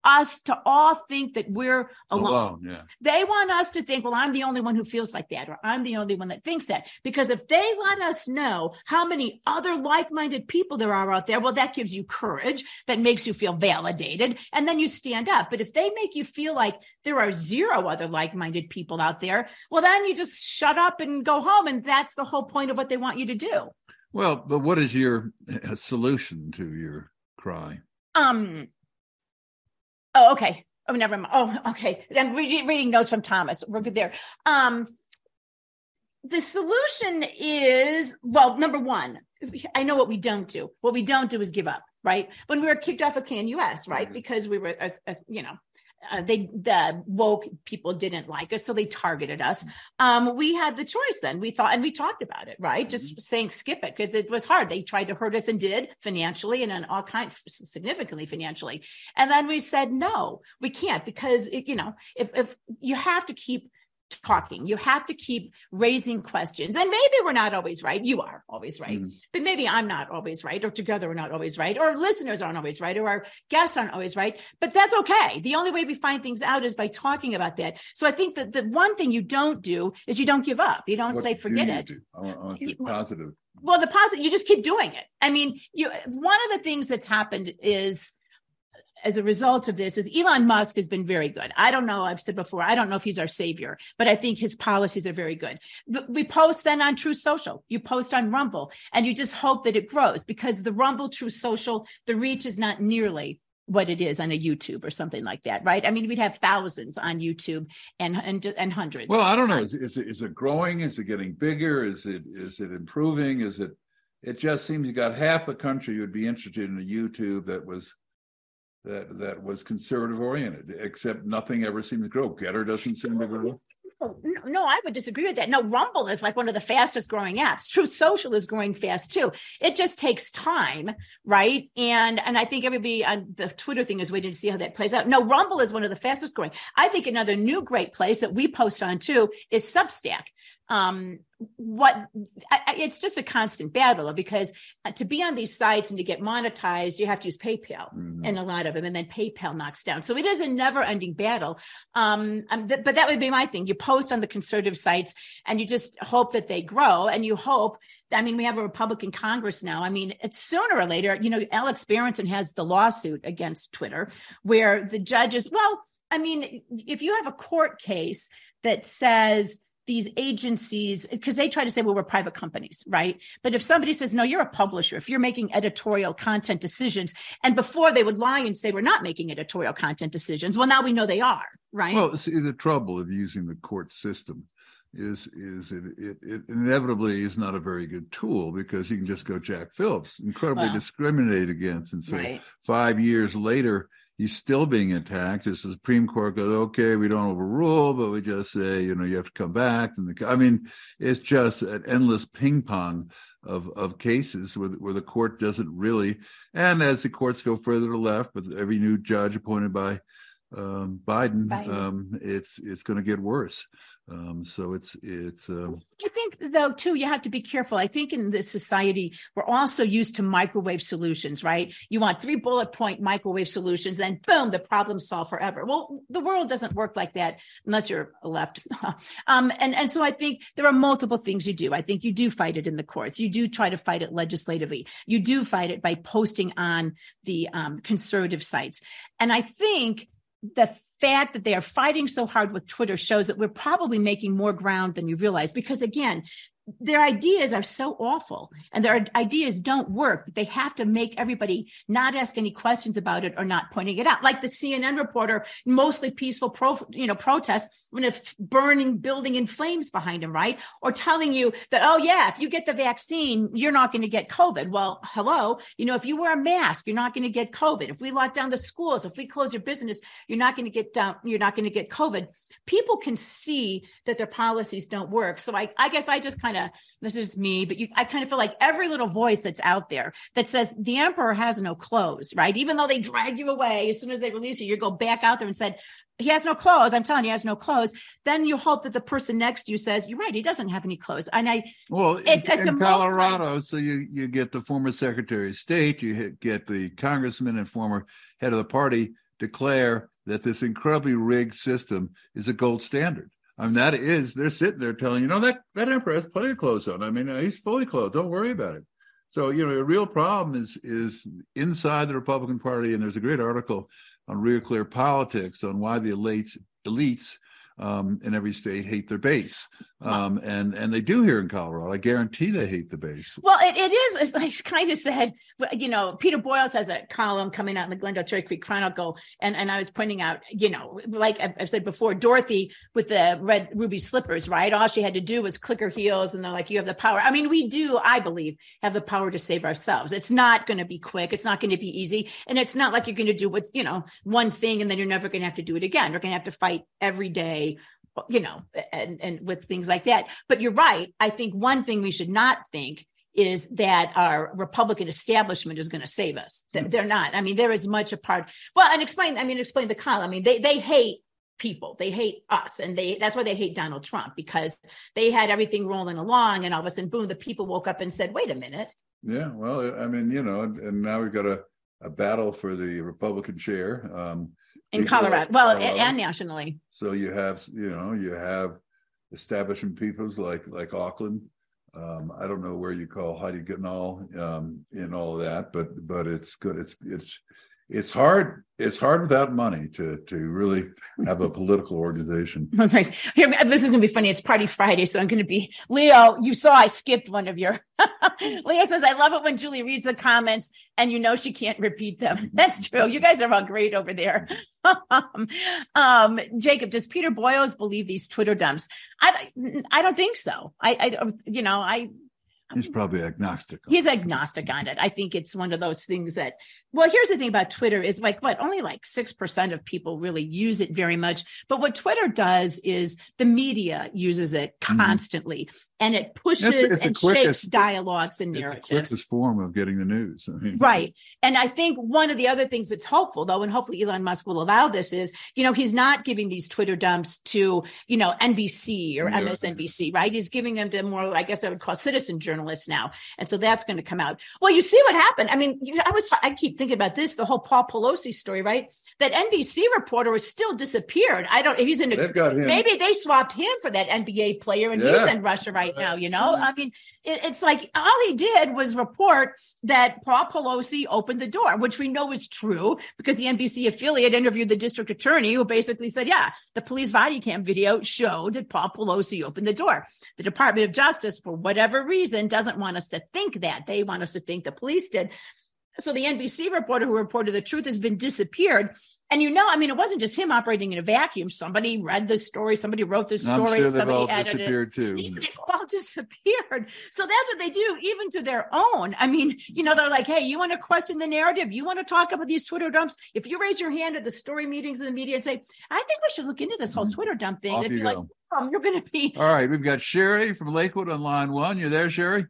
us to all think that we're alone. Alone, yeah. They want us to think, well, I'm the only one who feels like that, or I'm the only one that thinks that. Because if they let us know how many other like-minded people there are out there, well, that gives you courage, that makes you feel validated, and then you stand up. But if they make you feel like there are zero other like-minded people out there, well, then you just shut up and go home, and that's the whole point of what they want you to do. Well, but what is your solution to your cry? Um. Oh, okay. Oh, never mind. Oh, okay. I'm re- reading notes from Thomas. We're good there. Um, the solution is, well, number one, I know what we don't do. What we don't do is give up, right? When we were kicked off of K N U S, right? Mm-hmm. Because we were, uh, uh, you know, Uh, they the woke people didn't like us, so they targeted us. Um, we had the choice then. We thought, and we talked about it, right? Just mm-hmm. saying skip it because it was hard. They tried to hurt us and did financially and in all kinds, significantly financially. And then we said, no, we can't because it, you know, if if you have to keep talking, you have to keep raising questions, and maybe we're not always right. You are always right, mm. but maybe I'm not always right, or together we're not always right, or listeners aren't always right, or our guests aren't always right, but that's okay. The only way we find things out is by talking about that. So I think that the one thing you don't do is you don't give up. You don't what say, forget do you it. Do? I want, I want the positive. Well, the positive, you just keep doing it. I mean, you. One of the things that's happened is, as a result of this, is Elon Musk has been very good. I don't know. I've said before, I don't know if he's our savior, but I think his policies are very good. We post then on Truth Social. You post on Rumble, and you just hope that it grows because the Rumble Truth Social, the reach is not nearly what it is on a YouTube or something like that, right? I mean, we'd have thousands on YouTube and and, and hundreds. Well, I don't know. Is, is it is it growing? Is it getting bigger? Is it is it improving? Is it? It just seems you got half the country who would be interested in a YouTube that was. That that was conservative oriented, except nothing ever seemed to grow. Getter doesn't seem to grow. No, I would disagree with that. No, Rumble is like one of the fastest growing apps. Truth Social is growing fast too. It just takes time, right? And and I think everybody on the Twitter thing is waiting to see how that plays out. No, Rumble is one of the fastest growing. I think another new great place that we post on too is Substack. Um, what I, it's just a constant battle because to be on these sites and to get monetized, you have to use PayPal mm-hmm. and a lot of them, and then PayPal knocks down. So it is a never ending battle. Um, um th- but that would be my thing. You post on the conservative sites and you just hope that they grow, and you hope, I mean, we have a Republican Congress now. I mean, it's sooner or later, you know, Alex Berenson has the lawsuit against Twitter where the judges, well, I mean, if you have a court case that says these agencies, because they try to say, well, we're private companies, right? But if somebody says, no, you're a publisher, if you're making editorial content decisions, and before they would lie and say, we're not making editorial content decisions, well, now we know they are, right? Well, see, the trouble of using the court system is is it, it, it inevitably is not a very good tool because you can just go Jack Phillips, incredibly well, discriminate against and say right. five years later, he's still being attacked. The Supreme Court goes, okay, we don't overrule, but we just say, you know, you have to come back. And the, I mean, it's just an endless ping pong of of cases where, where the court doesn't really. And as the courts go further to the left, with every new judge appointed by um, Biden, Biden. Um, it's it's going to get worse. Um, so it's it's. Um, I think though too, you have to be careful. I think in this society, we're also used to microwave solutions, right? You want three bullet point microwave solutions, and boom, the problem's solved forever. Well, the world doesn't work like that unless you're left. um, and and so I think there are multiple things you do. I think you do fight it in the courts. You do try to fight it legislatively. You do fight it by posting on the um, conservative sites, and I think the fact that they are fighting so hard with Twitter shows that we're probably making more ground than you realize, because again, their ideas are so awful and their ideas don't work that they have to make everybody not ask any questions about it or not pointing it out. Like the C N N reporter, mostly peaceful pro, you know, protest when a burning building in flames behind him, right? Or telling you that, oh yeah, if you get the vaccine, you're not going to get COVID. Well, hello, you know, if you wear a mask, you're not going to get COVID. If we lock down the schools, if we close your business, you're not going to get down, you're not going to get COVID. People can see that their policies don't work. So I, I guess I just kind of, this is me, but you, I kind of feel like every little voice that's out there that says the emperor has no clothes, right? Even though they drag you away, as soon as they release you, you go back out there and said, he has no clothes. I'm telling you, he has no clothes. Then you hope that the person next to you says, you're right, he doesn't have any clothes. And I, well, it's, in, it's in a Colorado, multi- so you, you get the former Secretary of State, you hit, get the congressman and former head of the party declare that this incredibly rigged system is a gold standard. I mean, that is, they're sitting there telling you, no, that, that emperor has plenty of clothes on. I mean, uh, he's fully clothed. Don't worry about it. So, you know, a real problem is is inside the Republican Party, and there's a great article on Real Clear Politics on why the elites, elites um, in every state hate their base. Um, and, and they do here in Colorado. I guarantee they hate the base. Well, it, it is, as I kind of said, you know, Peter Boyles has a column coming out in the Glendale Cherry Creek Chronicle. And, and I was pointing out, you know, like I've said before, Dorothy with the red ruby slippers, right? All she had to do was click her heels and they're like, you have the power. I mean, we do, I believe, have the power to save ourselves. It's not going to be quick. It's not going to be easy. And it's not like you're going to do what's, you know, one thing and then you're never going to have to do it again. You're going to have to fight every day, you know, and, and with things like that. But you're right. I think one thing we should not think is that our Republican establishment is going to save us. Mm-hmm. They're not. I mean, there is much a part. Well, and explain, I mean, explain the column. I mean, they, they hate people. They hate us. And they, that's why they hate Donald Trump, because they had everything rolling along and all of a sudden, boom, the people woke up and said, wait a minute. Yeah. Well, I mean, you know, and, and now we've got a, a battle for the Republican chair. Um, in Colorado, well, Colorado. And nationally. So you have, you know, you have establishment peoples like like Auckland. Um, I don't know where you call Heidi Gitnall um, in all of that, but but it's good. It's it's it's hard. It's hard without money to to really have a political organization. That's right. Here, this is going to be funny. It's Party Friday, so I'm going to be Leo. You saw I skipped one of your. Leo says, "I love it when Julie reads the comments and you know she can't repeat them." That's true. You guys are all great over there. um, Jacob, does Peter Boyles believe these Twitter dumps? I I don't think so. I I don't. You know I. He's probably agnostic. He's agnostic on it. I think it's one of those things that, well, here's the thing about Twitter is like, what, only like six percent of people really use it very much. But what Twitter does is the media uses it constantly, mm-hmm. and it pushes it's, it's and quickest, shapes dialogues and narratives. It's the quickest form of getting the news. I mean, right. And I think one of the other things that's hopeful, though, and hopefully Elon Musk will allow this, is, you know, he's not giving these Twitter dumps to, you know, N B C or yeah. M S N B C, right? He's giving them to more, I guess I would call citizen journalists now. And so that's going to come out. Well, you see what happened. I mean, I was, I keep thinking about this, the whole Paul Pelosi story, right? That N B C reporter is still disappeared. I don't, he's in a, maybe they swapped him for that N B A player and yeah. he's in Russia right now, you know? I mean, it, it's like all he did was report that Paul Pelosi opened the door, which we know is true because the N B C affiliate interviewed the district attorney who basically said, yeah, the police body cam video showed that Paul Pelosi opened the door. The Department of Justice, for whatever reason, doesn't want us to think that. They want us to think the police did. So the N B C reporter who reported the truth has been disappeared. And, you know, I mean, it wasn't just him operating in a vacuum. Somebody read the story. Somebody wrote the story. I'm sure somebody they've all disappeared, too. They've all disappeared. So that's what they do, even to their own. I mean, you know, they're like, hey, you want to question the narrative? You want to talk about these Twitter dumps? If you raise your hand at the story meetings in the media and say, I think we should look into this whole Twitter dump thing. It'd be like, oh, you're going to be. All right. We've got Sherry from Lakewood on line one. You there, Sherry?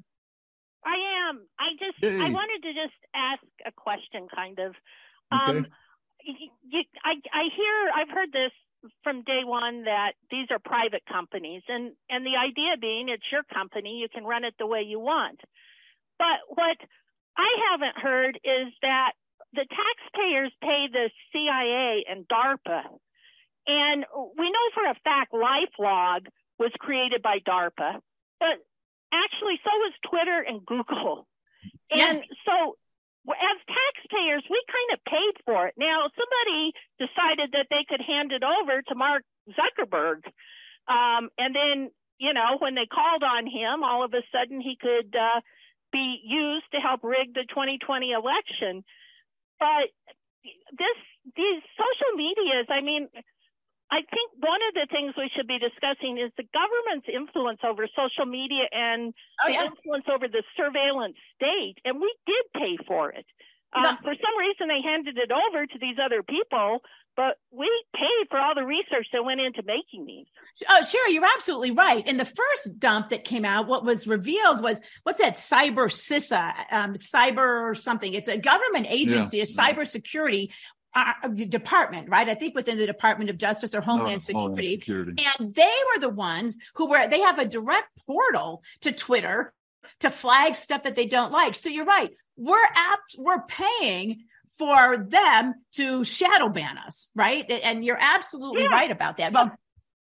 I am. I just, hey. I wanted to just ask a question, kind of. Okay. Um, you, I, I hear, I've heard this from day one that these are private companies, and, and the idea being it's your company, you can run it the way you want. But what I haven't heard is that the taxpayers pay the C I A and DARPA. And we know for a fact LifeLog was created by DARPA, but actually so was Twitter and Google. And yeah. so as taxpayers, we kind of paid for it. Now, somebody decided that they could hand it over to Mark Zuckerberg. Um, and then, you know, when they called on him, all of a sudden he could uh, be used to help rig the twenty twenty election. But this, these social medias, I mean, I think one of the things we should be discussing is the government's influence over social media and oh, yeah. the influence over the surveillance state. And we did pay for it. Um, no. For some reason, they handed it over to these other people, but we paid for all the research that went into making these. Oh, sure. You're absolutely right. In the first dump that came out, what was revealed was, what's that? Cyber CISA, um, cyber or something. It's a government agency, yeah. a cybersecurity Uh, department, right? I think within the Department of Justice or Homeland, oh, Security. Homeland Security. And they were the ones who were, they have a direct portal to Twitter to flag stuff that they don't like. So you're right. We're apt, we're paying for them to shadow ban us, right? And you're absolutely Yeah. right about that. Well,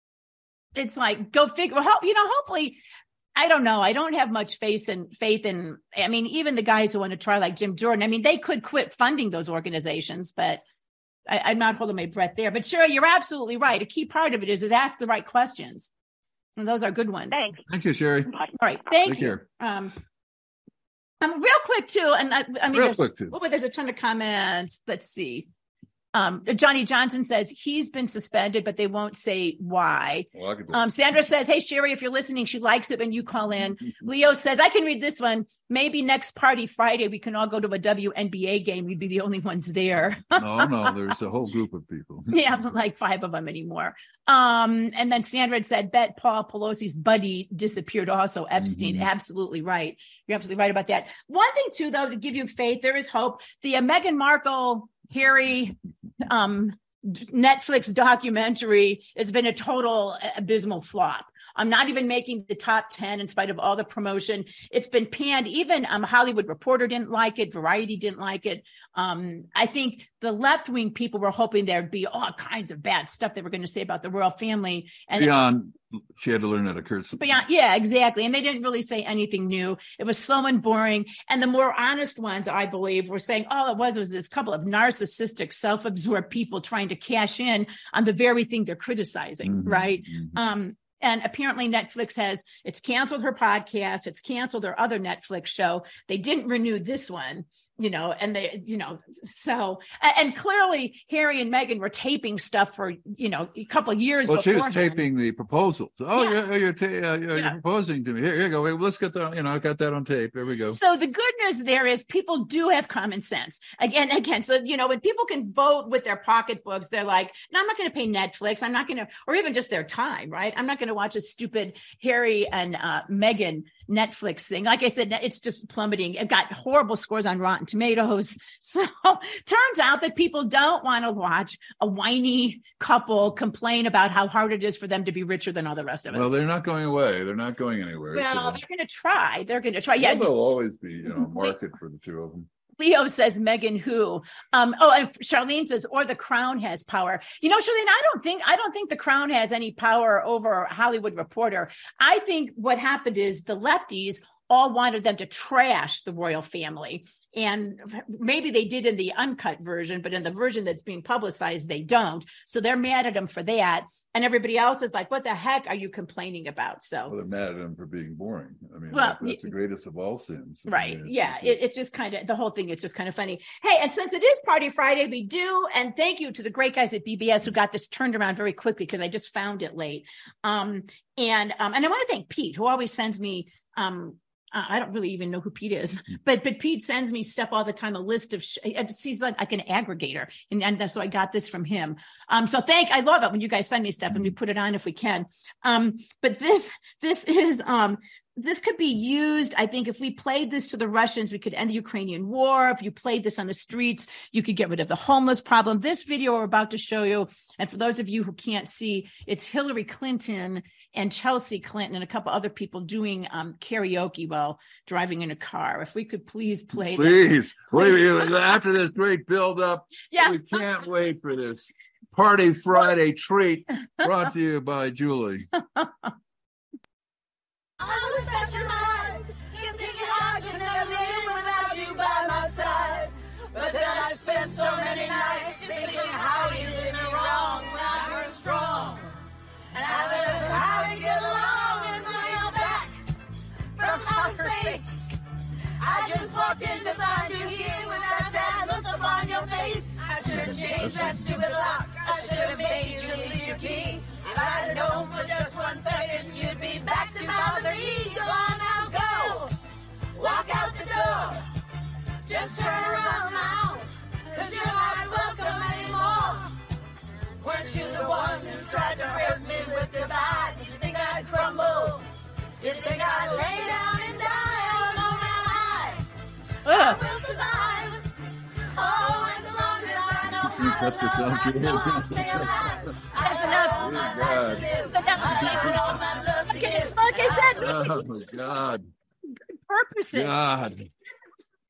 it's like, go figure, well, you know, hopefully, I don't know. I don't have much faith in faith in, I mean, even the guys who want to try like Jim Jordan, I mean, they could quit funding those organizations, but I, I'm not holding my breath there. But sure, you're absolutely right. A key part of it is, is ask the right questions. And those are good ones. Thanks. Thank you, Sherry. All right. Thank Take you. care. Um, um, real quick too. And I, I mean, Real there's, quick, too. oh, but there's a ton of comments. Let's see. Um, Johnny Johnson says he's been suspended, but they won't say why. Well, I could do Um, Sandra says, hey, Sherry, if you're listening, she likes it when you call in. Leo says, I can read this one. Maybe next party Friday, we can all go to a W N B A game. We'd be the only ones there. No, no, there's a whole group of people. Yeah, but like five of them anymore. Um, and then Sandra had said, bet Paul Pelosi's buddy disappeared also, Epstein. Mhm. Absolutely right. You're absolutely right about that. One thing too, though, to give you faith, there is hope. The uh, Meghan Markle, Harry, um, Netflix documentary has been a total abysmal flop. I'm not even making the top ten in spite of all the promotion. It's been panned. Even um, Hollywood Reporter didn't like it. Variety didn't like it. Um, I think the left-wing people were hoping there'd be all kinds of bad stuff they were going to say about the royal family. And Beyond, she had to learn how to curse. Beyond, yeah, exactly. And they didn't really say anything new. It was slow and boring. And the more honest ones, I believe, were saying all it was was this couple of narcissistic, self-absorbed people trying to cash in on the very thing they're criticizing, Mhm, right? mhm. Um, and apparently Netflix has, it's canceled her podcast. It's canceled her other Netflix show. They didn't renew this one, you know, and they, you know, so, and, and clearly Harry and Meghan were taping stuff for, you know, a couple of years Well, she was beforehand. taping the proposals. Oh, Yeah. you're, you're, ta- uh, you're, Yeah. you're proposing to me. Here, here you go. Wait, let's get that. You know, I got that on tape. There we go. So the good news there is people do have common sense. Again, again. So, you know, when people can vote with their pocketbooks, they're like, no, I'm not going to pay Netflix. I'm not going to, or even just their time, right? I'm not going to watch a stupid Harry and uh, Meghan Netflix thing. Like I said, it's just plummeting. It got horrible scores on Rotten Tomatoes. So turns out that people don't want to watch a whiny couple complain about how hard it is for them to be richer than all the rest of us. Well, they're not going away. They're not going anywhere. Well, so. they're going to try. They're going to try. Yeah. Well, there'll always be, you know, a market for the two of them. Leo says Meghan who? Um, oh, and Charlene says, or the Crown has power. You know, Charlene, I don't think I don't think the Crown has any power over Hollywood Reporter. I think what happened is the lefties all wanted them to trash the royal family. And maybe they did in the uncut version, but in the version that's being publicized, they don't. So they're mad at them for that. And everybody else is like, what the heck are you complaining about? So Well, they're mad at him for being boring. I mean, Well, that, that's the greatest of all sins. I right. mean, it's- Yeah. it's- It, it's just kind of the whole thing. It's just kind of funny. Hey, and since it is Party Friday, we do. And thank you to the great guys at B B S who got this turned around very quickly because I just found it late. Um, and um, and I want to thank Pete, who always sends me. Um, uh, I don't really even know who Pete is, but but Pete sends me stuff all the time, a list of, sh- he's like, like an aggregator. And, and so I got this from him. Um, so thank, I love it when you guys send me stuff and we put it on if we can. Um, but this, this is, um, this could be used. I think if we played this to the Russians, we could end the Ukrainian war. If you played this on the streets, you could get rid of the homeless problem. This video we're about to show you, and for those of you who can't see, it's Hillary Clinton and Chelsea Clinton and a couple other people doing um, karaoke while driving in a car. If we could please play that. Please, please, after this great build-up, Yeah. we can't wait for this Party Friday treat brought to you by Julie. I was petrified. You're thinking I could never live without you by my side. But then I spent so many nights thinking how you did me wrong when I grew strong. And I learned how to get along and throw your back from outer space. I just walked in to find you here with that sad look upon your face. I should have changed that stupid lock. I should have made you leave your key. If I'd known for just one second, you'd be back to Mother E. Go on now, go. Walk out the door. Just turn around now. Cause you're not welcome anymore. Weren't you the one who tried to hurt me with goodbye? Did you think I'd crumble? Did you think I'd lay down and die? Oh, no, not I. I will survive. Oh, as long as I know how That's to the love, I sound know I'll stay alive. I That's have enough. all my Good life God. to live. So that- I have all my love to Okay, give. it's like I said, Oh, God. purposes. God.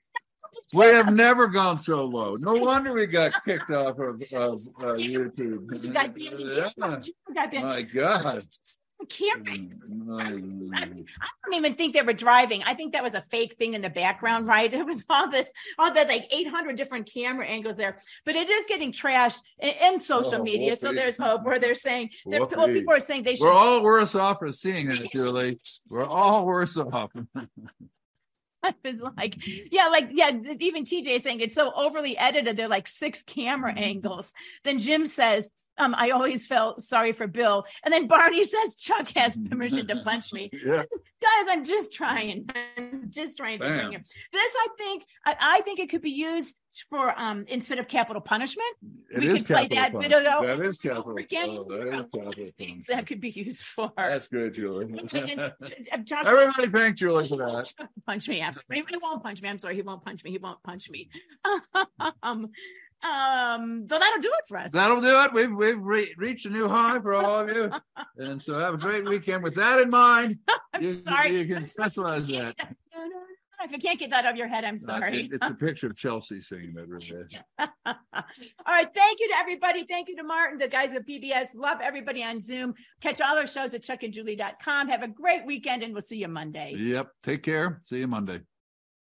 We have never gone so low. No wonder we got kicked off of, of uh, YouTube. You got banned again. Yeah. You got banned. My God. Camera. I, mean, I don't even think they were driving. I think that was a fake thing in the background, right? It was all this, all the like eight hundred different camera angles there. But it is getting trashed in, in social Oh, media. So there's hope where they're saying, they're, well, Whoopee. people are saying they should. We're all worse off for seeing that, Julie. We're all worse off. I was like, yeah, like, yeah, even T J is saying it's so overly edited. They're like six camera angles. Then Jim says, um, I always felt sorry for Bill. And then Barney says, Chuck has permission to punch me. Yeah. Guys, I'm just trying. I'm just trying to Bam. bring it. This, I think, I, I think it could be used for, um, instead of capital punishment. It we is could play that capital video. punishment. That is capital. Again, Oh, that is capital things punishment. that could be used for. That's good, Julie. Chuck- Everybody thank Julie for that. Chuck will punch me after. He won't punch me. I'm sorry. He won't punch me. He won't punch me. um, um, so that'll do it for us. That'll do it. We've we've re- reached a new high for all of you, and so have a great weekend. With that in mind, I'm you, sorry. you can specialize that. No, no, no. If you can't get that out of your head, I'm sorry. It- it's a picture of Chelsea singing that. Really. All right. Thank you to everybody. Thank you to Martin, the guys at P B S. Love everybody on Zoom. Catch all our shows at chuck and julie dot com. Have a great weekend, and we'll see you Monday. Yep. Take care. See you Monday.